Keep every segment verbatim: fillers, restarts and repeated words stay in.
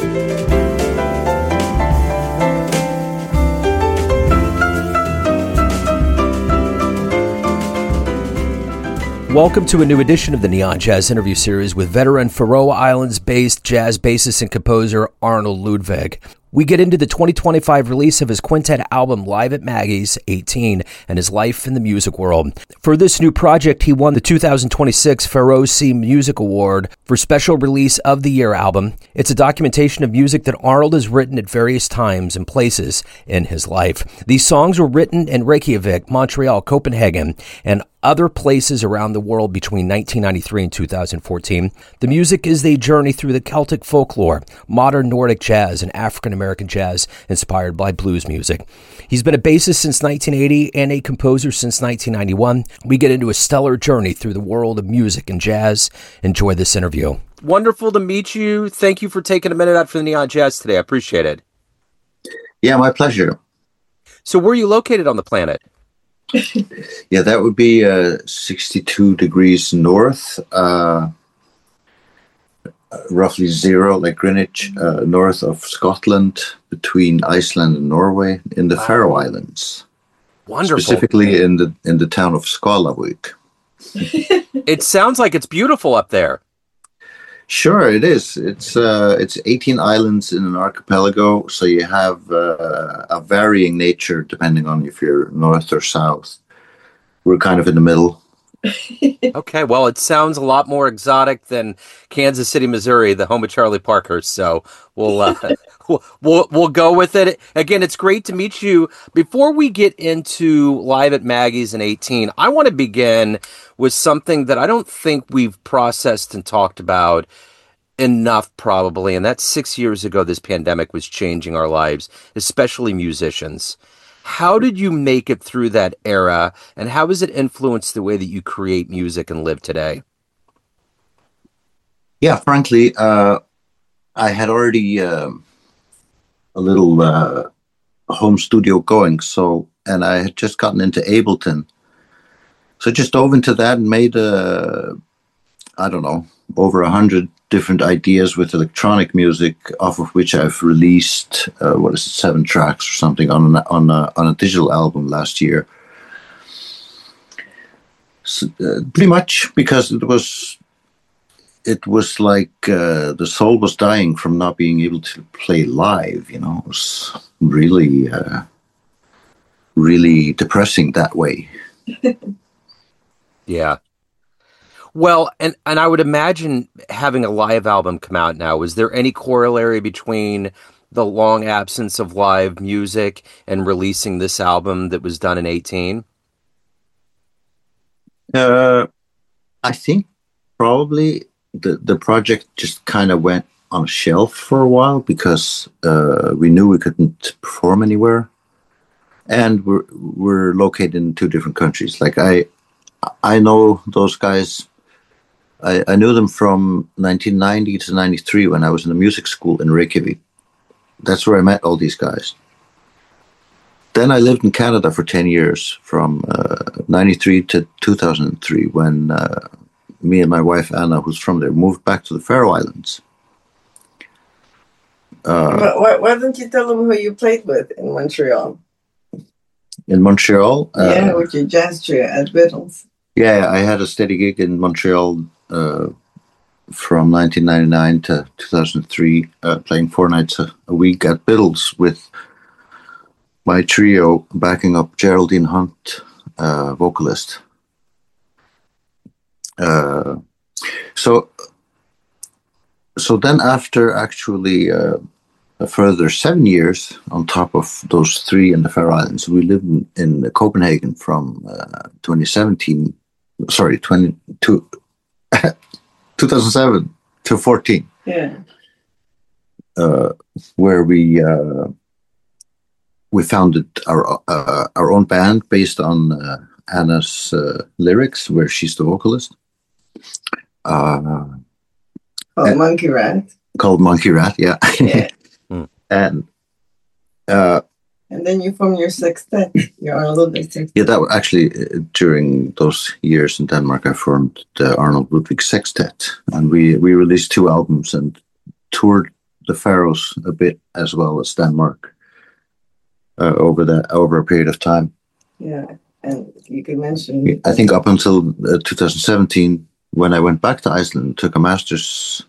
Welcome to a new edition of the Neon Jazz interview series with veteran Faroe Islands-based jazz bassist and composer Arnold Ludwig. We get into the twenty twenty-five release of his quintet album Live at Maggie's, eighteen, and his life in the music world. For this new project, he won the two thousand twenty-six Faroe Sea Music Award for Special Release of the Year album. It's a documentation of music that Arnold has written at various times and places in his life. These songs were written in Reykjavik, Montreal, Copenhagen, and other places around the world between nineteen ninety-three and two thousand fourteen. The music is a journey through the Celtic folklore, modern Nordic jazz, and African American jazz inspired by blues music. He's been a bassist since nineteen eighty and a composer since nineteen ninety-one. We get into a stellar journey through the world of music and jazz. Enjoy this interview. Wonderful to meet you. Thank you for taking a minute out for the Neon Jazz today. I appreciate it. Yeah, my pleasure. So where are you located on the planet? Yeah, that would be uh, sixty-two degrees north, uh, roughly zero, like Greenwich, uh, north of Scotland, between Iceland and Norway, in the wow. Faroe Islands. Wonderful. Specifically in the in the town of Skálavík. It sounds like it's beautiful up there. Sure, it is. It's uh, it's eighteen islands in an archipelago, so you have uh, a varying nature depending on if you're north or south. We're kind of in the middle. Okay, well, it sounds a lot more exotic than Kansas City, Missouri, the home of Charlie Parker. So we'll uh, we'll, we'll we'll go with it. Again, it's great to meet you. Before we get into Live at Maggie's in eighteen, I want to begin with something that I don't think we've processed and talked about enough, probably, and that's six years ago. This pandemic was changing our lives, especially musicians. How did you make it through that era, and how has it influenced the way that you create music and live today? Yeah, frankly, uh, I had already uh, a little uh, home studio going, so and I had just gotten into Ableton. So I just dove into that and made, uh, I don't know, over a hundred different ideas with electronic music, off of which I've released, uh, what is it, seven tracks or something on an, on a, on a digital album last year. So, uh, pretty much because it was, it was like uh, the soul was dying from not being able to play live. You know, it was really, uh, really depressing that way. Yeah. Well, and, and I would imagine having a live album come out now, is there any corollary between the long absence of live music and releasing this album that was done in eighteen? Uh, I think probably the, the project just kind of went on a shelf for a while because uh, we knew we couldn't perform anywhere. And we're, we're located in two different countries. Like I, I know those guys. I, I knew them from nineteen ninety to ninety-three when I was in a music school in Reykjavik. That's where I met all these guys. Then I lived in Canada for ten years, from uh, ninety-three to two thousand three, when uh, me and my wife Anna, who's from there, moved back to the Faroe Islands. Uh, why, why don't you tell them who you played with in Montreal? In Montreal? Yeah, uh, with your jazz trio at Biddles. Yeah, I had a steady gig in Montreal uh, from nineteen ninety-nine to two thousand three, uh, playing four nights a, a week at Biddles with my trio backing up Geraldine Hunt, uh, vocalist. Uh, so, so then after actually uh, a further seven years on top of those three in the Faroe Islands, we lived in, in Copenhagen from uh, twenty seventeen. Sorry, twenty-two, two thousand seven to fourteen. Yeah. Uh, where we uh, we founded our uh, our own band based on uh, Anna's uh, lyrics, where she's the vocalist. Uh, called Monkey Rat. Called Monkey Rat, yeah. Yeah. and. Uh, And then you formed your sextet, your Arnold Ludwig sextet. Yeah, that was actually uh, during those years in Denmark. I formed the Arnold Ludwig Sextet, and we we released two albums and toured the Faroes a bit as well as Denmark uh, over that over a period of time. Yeah, and you can mention. I think up until uh, two thousand seventeen, when I went back to Iceland, took a master's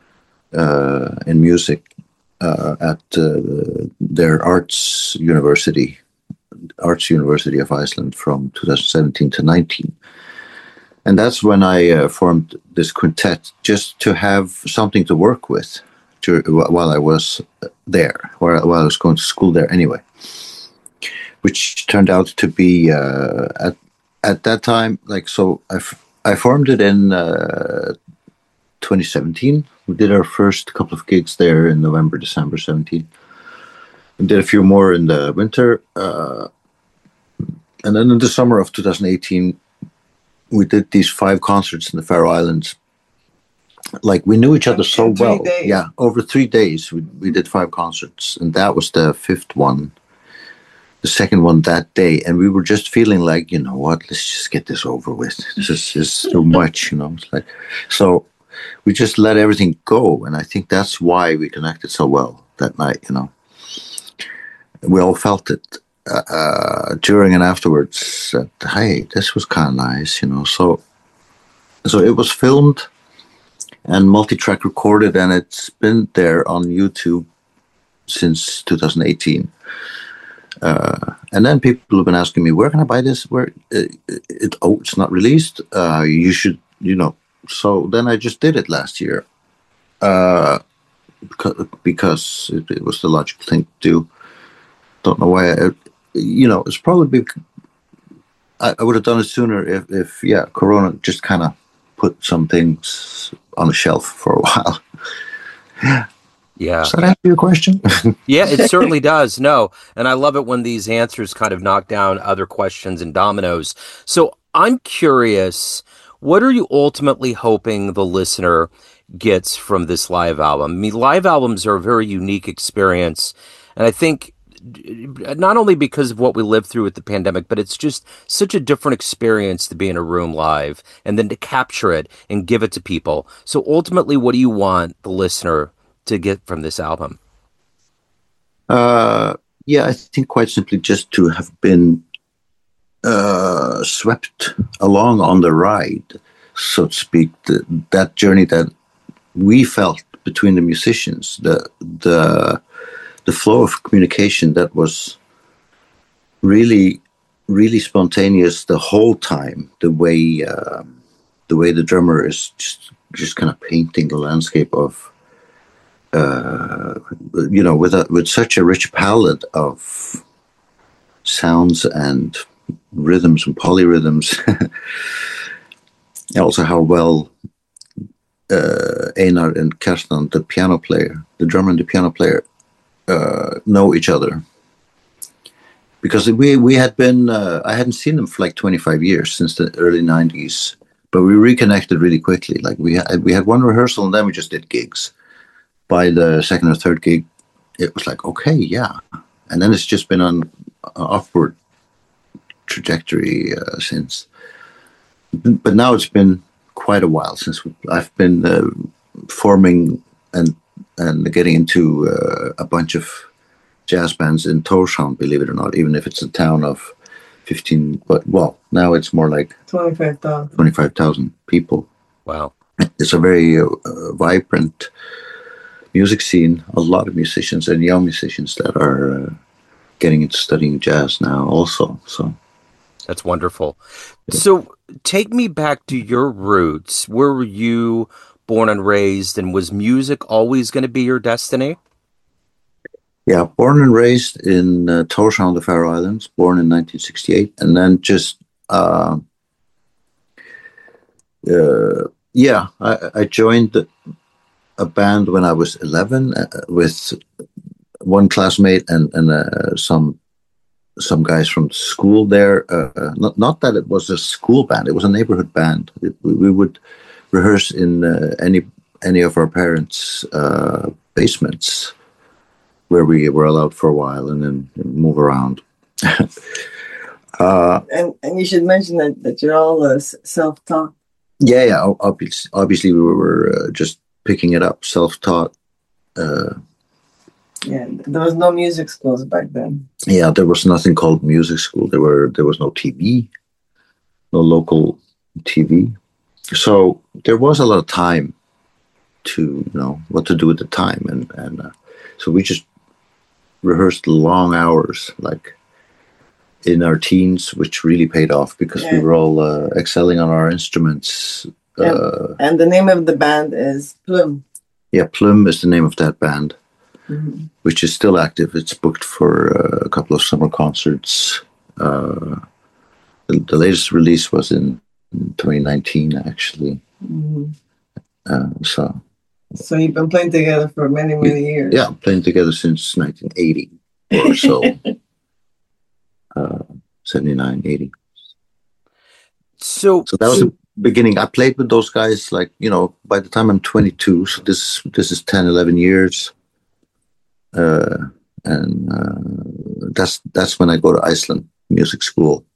uh, in music uh, at uh, their arts university, Arts University of Iceland, from two thousand seventeen to nineteen. And that's when I uh, formed this quintet, just to have something to work with to, while I was there, while, while I was going to school there anyway, which turned out to be, uh, at, at that time, like, so I, f- I formed it in uh, twenty seventeen. We did our first couple of gigs there in November, December seventeen. We did a few more in the winter. Uh, and then in the summer of two thousand eighteen, we did these five concerts in the Faroe Islands. Like, we knew each other so well. Days. Yeah, over three days we, we did five concerts, and that was the fifth one, the second one that day. And we were just feeling like, you know what, let's just get this over with. This is, is too much, you know. It's like, so we just let everything go, and I think that's why we connected so well that night, you know. We all felt it. Uh, during and afterwards, that, hey, this was kind of nice, you know. So, so it was filmed and multi-track recorded, and it's been there on YouTube since two thousand eighteen. Uh, and then people have been asking me, "Where can I buy this? Where it, it oh, it's not released. Uh, you should, you know." So then I just did it last year, uh, because, because it, it was the logical thing to do. Don't know why. I, you know, it's probably I, I would have done it sooner if, if yeah, Corona just kind of put some things on a shelf for a while. Yeah. Yeah. Does that answer your question? Yeah, it certainly does. No. And I love it when these answers kind of knock down other questions and dominoes. So I'm curious, what are you ultimately hoping the listener gets from this live album? I mean, live albums are a very unique experience. And I think not only because of what we lived through with the pandemic, but it's just such a different experience to be in a room live and then to capture it and give it to people. So ultimately, what do you want the listener to get from this album? Uh, yeah, I think quite simply just to have been uh, swept along on the ride, so to speak, the, that journey that we felt between the musicians, the the the flow of communication that was really, really spontaneous the whole time. The way uh, the way the drummer is just just kind of painting the landscape of, uh, you know, with a, with such a rich palette of sounds and rhythms and polyrhythms. Also, how well uh, Einar and Kjartan, the piano player, the drummer and the piano player, Uh, know each other, because we we had been uh, I hadn't seen them for like twenty-five years, since the early nineties, but we reconnected really quickly. Like we had we had one rehearsal and then we just did gigs. By the second or third gig, it was like, okay, yeah, and then it's just been on an upward trajectory uh, since. But now it's been quite a while since we, I've been uh, forming and and getting into uh, a bunch of jazz bands in Tórshavn, believe it or not, even if it's a town of fifteen, but well, now it's more like twenty-five thousand twenty-five thousand people. Wow. It's a very uh, vibrant music scene, a lot of musicians and young musicians that are uh, getting into studying jazz now also. So that's wonderful. Yeah. So take me back to your roots. Where were you born and raised, and was music always going to be your destiny? Yeah, born and raised in uh, Tórshavn, the Faroe Islands, born in nineteen sixty-eight, and then just, uh, uh, yeah, I, I joined the, a band when I was eleven uh, with one classmate and, and uh, some some guys from school there. Uh, not, not that it was a school band, it was a neighborhood band. It, we, we would rehearse in uh, any any of our parents' uh, basements, where we were allowed for a while and then move around. uh, and and you should mention that, that you're all uh, self-taught. Yeah, yeah. Obviously, obviously we were uh, just picking it up, self-taught. Uh, Yeah, there was no music schools back then. Yeah, there was nothing called music school. There were there was no T V, no local T V. So there was a lot of time to, you know, what to do at the time, and and uh, so we just rehearsed long hours, like in our teens, which really paid off because yeah. we were all uh, excelling on our instruments. Yeah. Uh, and the name of the band is Plum. Yeah, Plum is the name of that band, mm-hmm. which is still active. It's booked for uh, a couple of summer concerts. Uh, the, the latest release was in twenty nineteen, actually. Mm-hmm. Uh, so, so you've been playing together for many, many years. Yeah, playing together since nineteen eighty or so. uh, seventy-nine, eighty. So, so that was the beginning. I played with those guys, like, you know, by the time I'm twenty-two, so this this is ten, eleven years. Uh, and uh, that's that's when I go to Iceland Music School.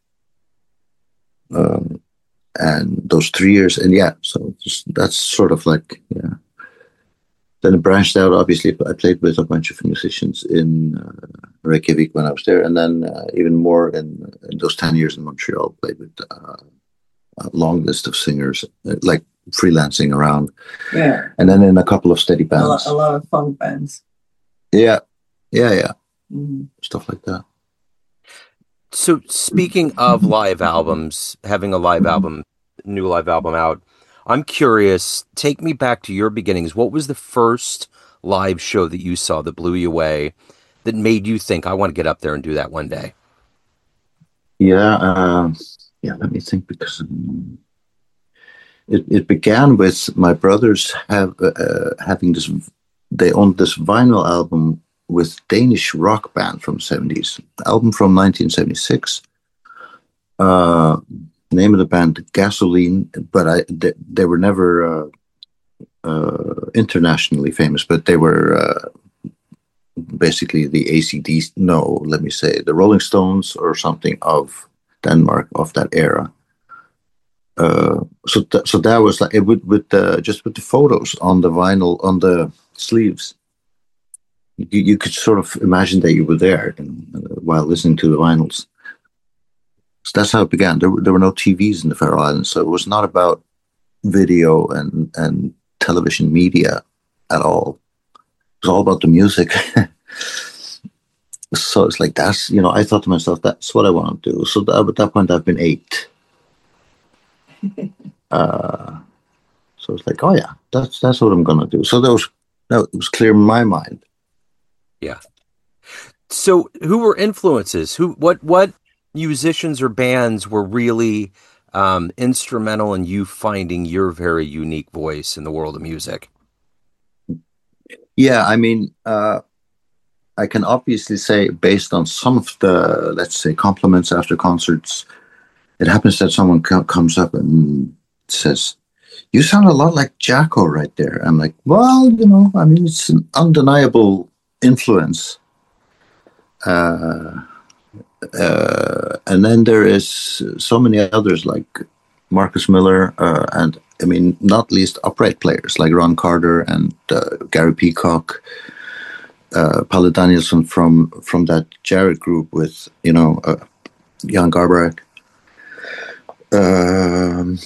Um, and those three years, and yeah, so just, that's sort of like, yeah. Then it branched out, obviously. I played with a bunch of musicians in uh, Reykjavik when I was there, and then uh, even more in, in those ten years in Montreal, played with uh, a long list of singers, uh, like freelancing around. Yeah. And then in a couple of steady bands. A lot, a lot of funk bands. Yeah, yeah, yeah. Mm-hmm. Stuff like that. So speaking of live albums, having a live album, new live album out, I'm curious, take me back to your beginnings. What was the first live show that you saw that blew you away, that made you think, I want to get up there and do that one day? Yeah, uh, yeah, let me think, because um, it, it began with my brothers have uh, having this, they owned this vinyl album with Danish rock band from the seventies, album from nineteen seventy-six. Uh, name of the band, Gasoline, but I they, they were never uh, uh, internationally famous, but they were uh, basically the A C D C, no, let me say, the Rolling Stones or something of Denmark, of that era. Uh, so, th- so that was like, it would, with the, just with the photos on the vinyl, on the sleeves, you, you could sort of imagine that you were there and, uh, while listening to the vinyls. So that's how it began. There, there were no T Vs in the Faroe Islands, so it was not about video and, and television media at all. It was all about the music. So it's like, that's, you know, I thought to myself, that's what I want to do. So that, at that point, I've been eight. uh, so it's like, oh yeah, that's that's what I'm gonna do. So that was, that it was clear in my mind. Yeah. So who were influences? Who, what, what musicians or bands were really um, instrumental in you finding your very unique voice in the world of music? Yeah, I mean, uh, I can obviously say, based on some of the, let's say, compliments after concerts, it happens that someone co- comes up and says, "You sound a lot like Jacko right there." I'm like, well, you know, I mean, it's an undeniable influence. Uh, uh, and then there is so many others like Marcus Miller, uh, and I mean, not least upright players like Ron Carter and uh, Gary Peacock, uh, Palle Danielsson from from that Jared group with, you know, uh, Jan Garbarek. Um,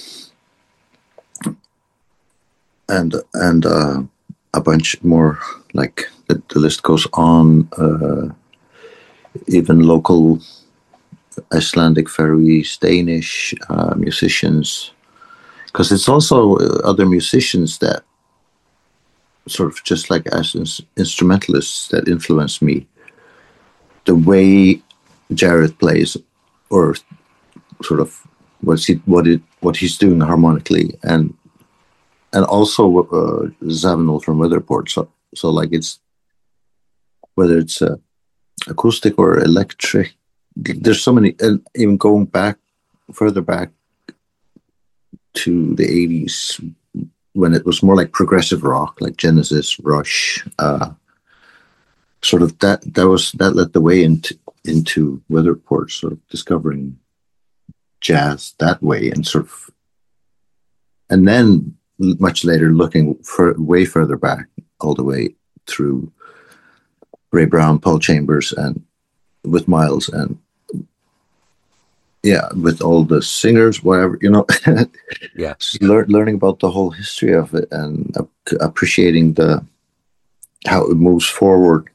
and and uh, a bunch more, like the, the list goes on. Uh, even local Icelandic, Faroese, Danish uh, musicians, because it's also other musicians that sort of, just like as in- instrumentalists, that influence me. The way Jared plays, or sort of what's he, what it what he's doing harmonically, and and also uh, Zavinul from Weatherport. So so like, it's whether it's uh, acoustic or electric. There's so many, and even going back further back to the eighties, when it was more like progressive rock, like Genesis, Rush, uh, sort of that that was that led the way into into Weatherport, sort of discovering jazz that way, and sort of, and then much later looking for way further back, all the way through Ray Brown, Paul Chambers, and with Miles, and yeah, with all the singers, whatever, you know. Yeah. Lear- learning about the whole history of it and ap- appreciating the how it moves forward.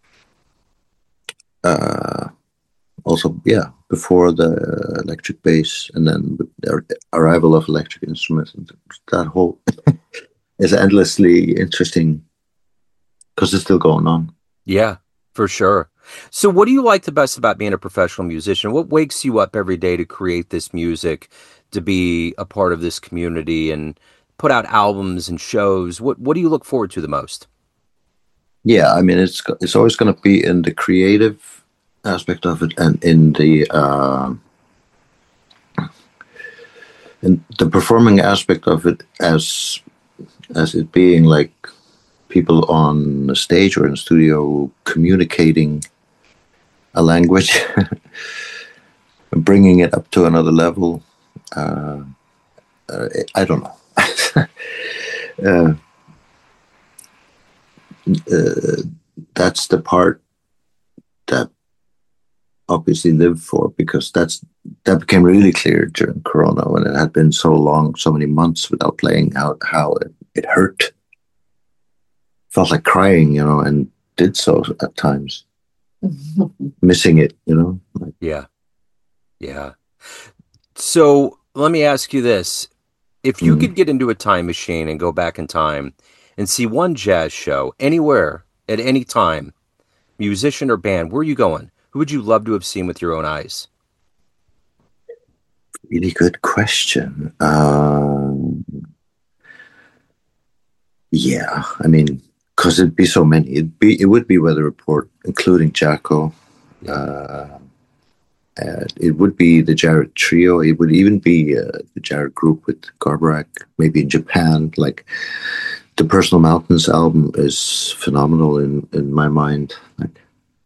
Uh, also, yeah, before the electric bass, and then with the arrival of electric instruments, and that whole is endlessly interesting because it's still going on. Yeah, for sure. So what do you like the best about being a professional musician? What wakes you up every day to create this music, to be a part of this community and put out albums and shows? What what do you look forward to the most? Yeah, I mean, it's it's always going to be in the creative aspect of it, and in the uh, in the performing aspect of it, as as it being like people on the stage or in the studio communicating a language, bringing it up to another level. Uh, uh, I don't know. uh, uh, that's the part that obviously live for, because that's that became really clear during Corona, when it had been so long, so many months without playing, how how it, it hurt. Felt like crying, you know, and did so at times. Missing it, you know. Like, Yeah. Yeah. So let me ask you this. If you mm, could get into a time machine and go back in time and see one jazz show anywhere at any time, musician or band, where are you going? Who would you love to have seen with your own eyes? really good question. Um, yeah, I mean, because it'd be so many. It'd be it would be Weather Report, including Jacko. Yeah. Uh, Uh, it would be the Jared Trio. It would even be uh, the Jared Group with Garbarak, maybe in Japan. Like, the Personal Mountains album is phenomenal in, in my mind. Like,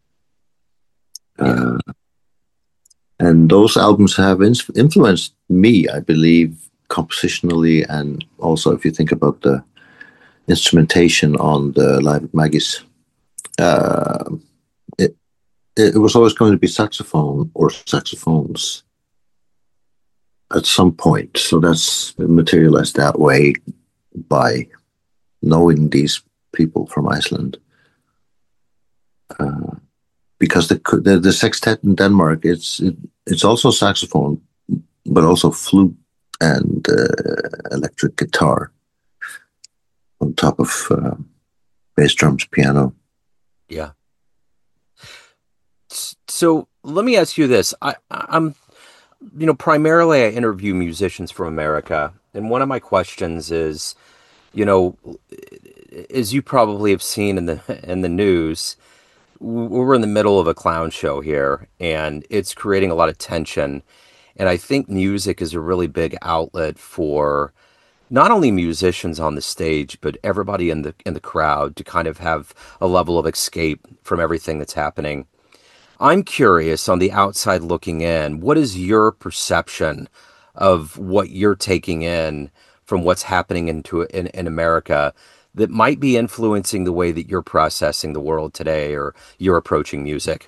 Yeah. uh, and those albums have in- influenced me, I believe, compositionally, and also if you think about the instrumentation on the Live at Maggie's. Uh, it, it was always going to be saxophone or saxophones at some point. So that's materialized that way by knowing these people from Iceland. Uh, because the, the the sextet in Denmark, it's it, it's also saxophone, but also flute and uh, electric guitar on top of uh, bass drums, piano. Yeah. So let me ask you this. I, I'm, you know, primarily I interview musicians from America. And one of my questions is, you know, as you probably have seen in the in the news, we're in the middle of a clown show here, and it's creating a lot of tension. And I think music is a really big outlet for not only musicians on the stage, but everybody in the in the crowd to kind of have a level of escape from everything that's happening. I'm curious, on the outside looking in, what is your perception of what you're taking in from what's happening into in, in America that might be influencing the way that you're processing the world today or you're approaching music?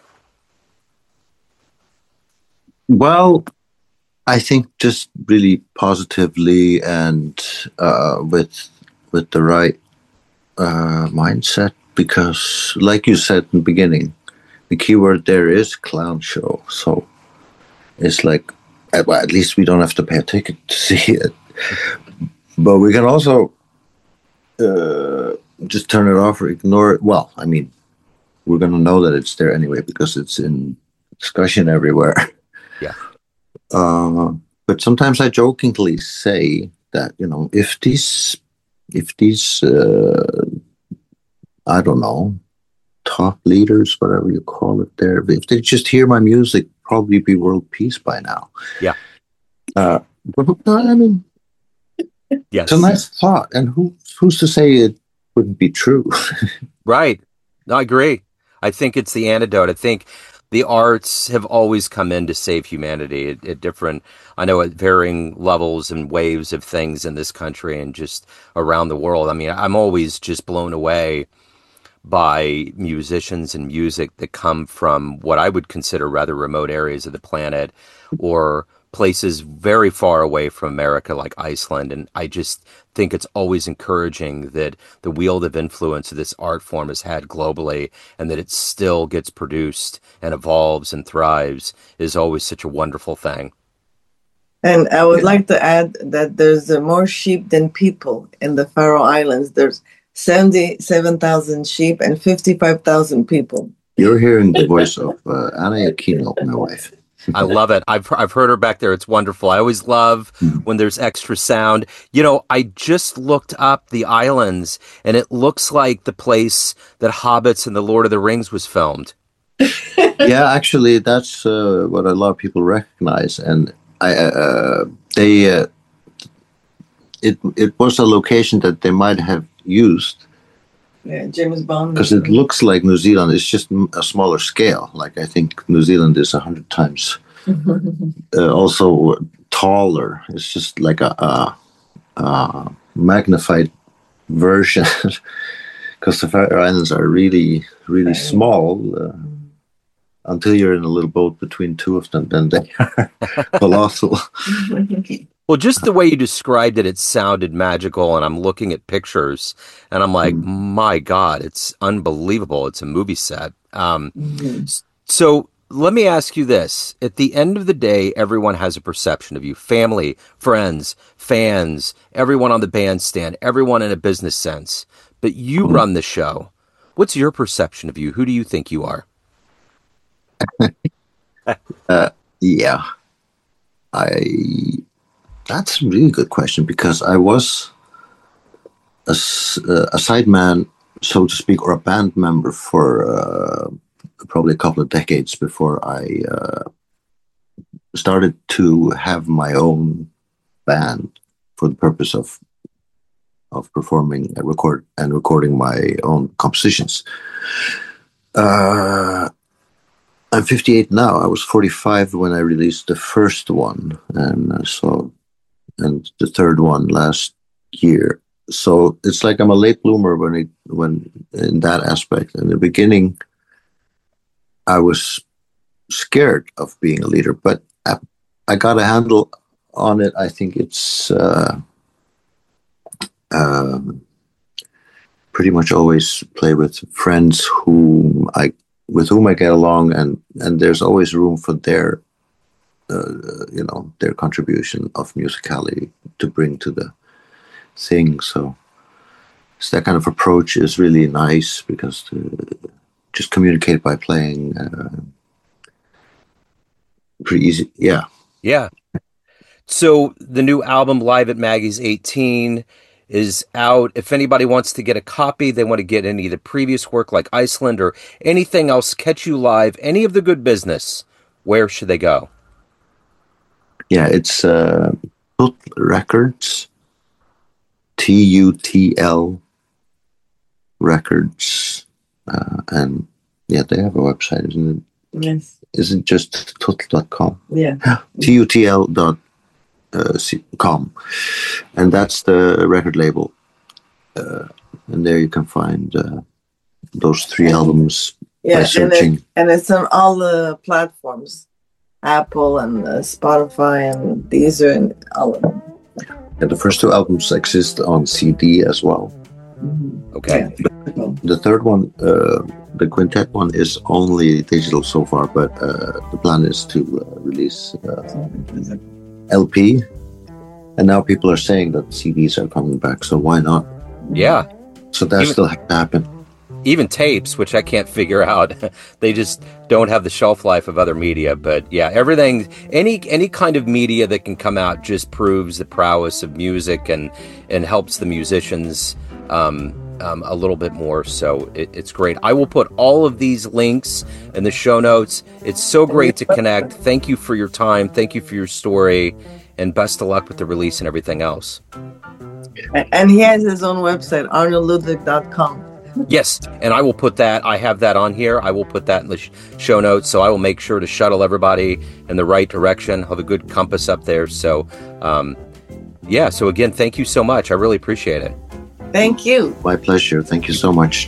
Well, I think just really positively, and uh, with with the right uh, mindset, because, like you said in the beginning, the keyword there is clown show. So it's like, at, well, at least we don't have to pay a ticket to see it, but we can also uh, just turn it off or ignore it. Well, I mean, we're gonna know that it's there anyway because it's in discussion everywhere. Yeah. Uh, but sometimes I jokingly say that, you know, if these, if these, uh, I don't know, top leaders, whatever you call it, there, if they just hear my music, probably be world peace by now. Yeah. Uh, but, I mean, Yes. it's a nice thought, and who who's to say it wouldn't be true? Right. No, I agree. I think it's the antidote. I think the arts have always come in to save humanity at, at different, I know, at varying levels and waves of things in this country and just around the world. I mean, I'm always just blown away by musicians and music that come from what I would consider rather remote areas of the planet, or places very far away from America, like Iceland. And I just think it's always encouraging that the wield of influence this art form has had globally, and that it still gets produced and evolves and thrives, is always such a wonderful thing. And I would like to add that there's uh, more sheep than people in the Faroe Islands. There's seventy-seven thousand sheep and fifty-five thousand people. You're hearing the voice of uh, Anna Aquino, my wife. I love it. I've I've heard her back there. It's wonderful. I always love mm. when there's extra sound. You know, I just looked up the islands, and it looks like the place that Hobbits and the Lord of the Rings was filmed. Yeah, actually, that's uh, what a lot of people recognize, and I uh, they uh, it it was a location that they might have used. Yeah, James Bond. Because it looks like New Zealand. It's just a smaller scale. Like, I think New Zealand is a hundred times. uh, also taller. It's just like a, a, a magnified version. Because the Faroe Islands are really, really small. Uh, until you're in a little boat between two of them, then they are colossal. Well, just the way you described it, it sounded magical, and I'm looking at pictures, and I'm like, mm. my God, it's unbelievable. It's a movie set. Um, mm-hmm. So let me ask you this. At the end of the day, everyone has a perception of you. Family, friends, fans, everyone on the bandstand, everyone in a business sense. But you mm. run the show. What's your perception of you? Who do you think you are? uh, yeah. I... That's a really good question, because I was a, a sideman, so to speak, or a band member for uh, probably a couple of decades before I uh, started to have my own band for the purpose of of performing and record and recording my own compositions. Uh, I'm fifty-eight now. I was forty-five when I released the first one, and uh, so. and the third one last year. So it's like I'm a late bloomer when it, when in that aspect. In the beginning, I was scared of being a leader, but I, I got a handle on it. I think it's uh, um, pretty much always play with friends whom I with whom I get along, and and there's always room for their Uh, you know, their contribution of musicality to bring to the thing. So, so that kind of approach is really nice, because to just communicate by playing, uh, pretty easy. Yeah. Yeah. So the new album, Live at Maggie's eighteen, is out. If anybody wants to get a copy, they want to get any of the previous work like Iceland or anything else, catch you live, any of the good business, where should they go? Yeah, it's uh, Tutl Records, T U T L Records, uh, and yeah, they have a website, isn't it? Yes. Is it just tutl dot com? Yeah. T U T L dot com, and that's the record label, uh, and there you can find uh, those three albums yeah, by searching. And, it, and it's on all the platforms. Apple and uh, Spotify and Deezer and all of them. And the first two albums exist on C D as well. Mm-hmm. Okay. Yeah. The third one, uh, the quintet one, is only digital so far, but uh, the plan is to uh, release uh, L P. And now people are saying that C Ds are coming back, so why not? Yeah. So that Even- still has to happen. Even tapes, which I can't figure out. They just don't have the shelf life of other media. But yeah, everything, any any kind of media that can come out just proves the prowess of music and, and helps the musicians um, um, a little bit more. So it, it's great. I will put all of these links in the show notes. It's so great to connect. Thank you for your time. Thank you for your story. And best of luck with the release and everything else. And he has his own website, arnold ludwig dot com. Yes, and I will put that, I have that on here. I will put that in the sh- show notes, so I will make sure to shuttle everybody in the right direction. I'll have a good compass up there. So, um, yeah, so again, thank you so much. I really appreciate it. Thank you. My pleasure. Thank you so much, Joe.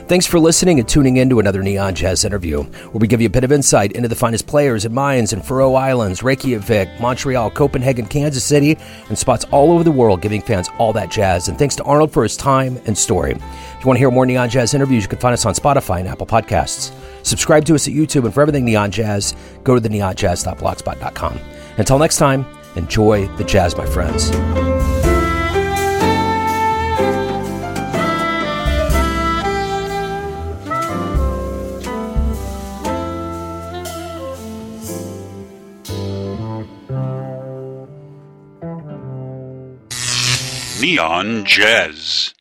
Thanks for listening and tuning in to another Neon Jazz interview, where we give you a bit of insight into the finest players and minds in Faroe Islands, Reykjavik, Montreal, Copenhagen, Kansas City, and spots all over the world, giving fans all that jazz. And thanks to Arnold for his time and story. If you want to hear more Neon Jazz interviews, you can find us on Spotify and Apple Podcasts. Subscribe to us at YouTube, and for everything Neon Jazz, go to the neon jazz dot blogspot dot com. Until next time, enjoy the jazz, my friends. Neon Jazz.